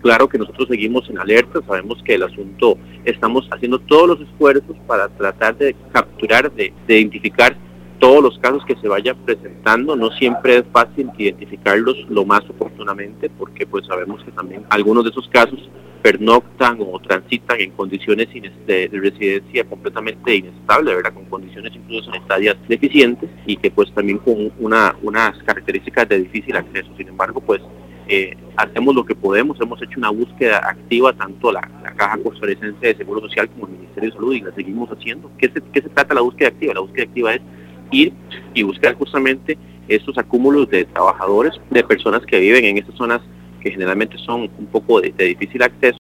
claro que nosotros seguimos en alerta, sabemos que el asunto, estamos haciendo todos los esfuerzos para tratar de capturar, de identificar todos los casos que se vayan presentando. No siempre es fácil identificarlos lo más oportunamente, porque pues sabemos que también algunos de esos casos pernoctan o transitan en condiciones de residencia completamente inestable, ¿verdad? Con condiciones incluso sanitarias deficientes y que pues también con unas características de difícil acceso. Sin embargo, pues hacemos lo que podemos, hemos hecho una búsqueda activa, tanto la Caja Costarricense de Seguro Social como el Ministerio de Salud, y la seguimos haciendo. ¿Qué se trata la búsqueda activa? La búsqueda activa es ir y buscar justamente estos acúmulos de trabajadores, de personas que viven en estas zonas que generalmente son un poco de difícil acceso,